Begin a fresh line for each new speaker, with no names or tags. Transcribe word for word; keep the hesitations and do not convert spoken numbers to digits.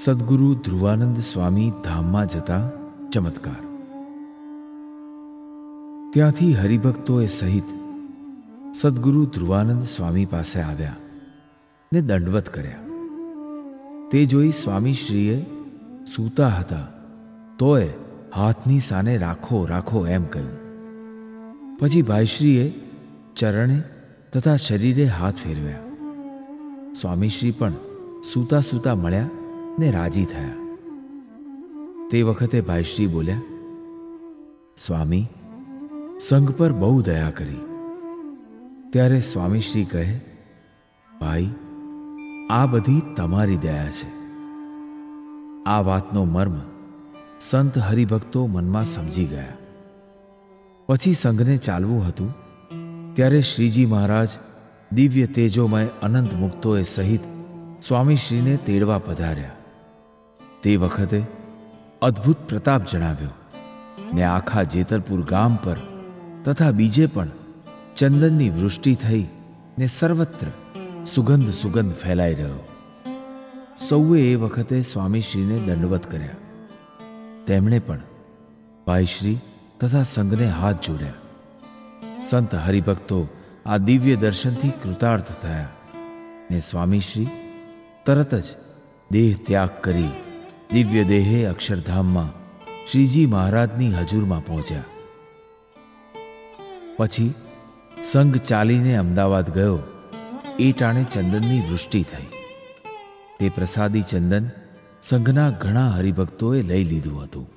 સદગુરુ ધ્રુવાનંદ સ્વામી ધામમાં જતા ચમત્કાર. ત્યાંથી હરિભક્તોએ સહિત સદગુરુ ધ્રુવાનંદ સ્વામી પાસે આવ્યા ને દંડવત કર્યા. તે જોઈ સ્વામીશ્રીએ સૂતા હતા તોય હાથની સાને રાખો રાખો એમ કહ્યું. પછી ભાઈશ્રીએ ચરણે તથા શરીરે હાથ ફેરવ્યા. સ્વામીશ્રી પણ સૂતા સૂતા મળ્યા ને રાજી થયા. તે વખતે ભાઈશ્રી બોલ્યા, સ્વામી, સંઘ પર બહુ દયા કરી. ત્યારે સ્વામીશ્રી કહે, ભાઈ, આ બધી તમારી દયા છે. આ વાતનો મર્મ સંત હરિભક્તો મનમાં સમજી ગયા. પછી સંઘને ચાલવું હતું ત્યારે શ્રીજી મહારાજ દિવ્ય તેજોમય અનંત મુક્તોએ સહિત સ્વામીશ્રીને તેડવા પધાર્યા. તે વખતે અદ્ભુત પ્રતાપ જણાવ્યો ને આખા જેતરપુર ગામ પર તથા બીજે પણ ચંદનની વૃષ્ટિ થઈ ને સર્વત્ર સુગંધ સુગંધ ફેલાઈ રહ્યો. સૌએ એ વખતે સ્વામીશ્રીને દંડવત કર્યા. તેમણે પણ ભાઈશ્રી તથા સંઘને હાથ જોડ્યા. સંત હરિભક્તો આ દિવ્ય દર્શનથી કૃતાર્થ થયા ને સ્વામીશ્રી તરત જ દેહ ત્યાગ કરી દિવ્ય દેહે અક્ષરધામમાં શ્રીજી મહારાજની હજુરમાં પહોંચ્યા. પછી સંઘ ચાલીને અમદાવાદ ગયો એ ટાણે ચંદનની વૃષ્ટિ થઈ. તે પ્રસાદી ચંદન સંઘના ઘણા હરિભક્તોએ લઈ લીધું હતું.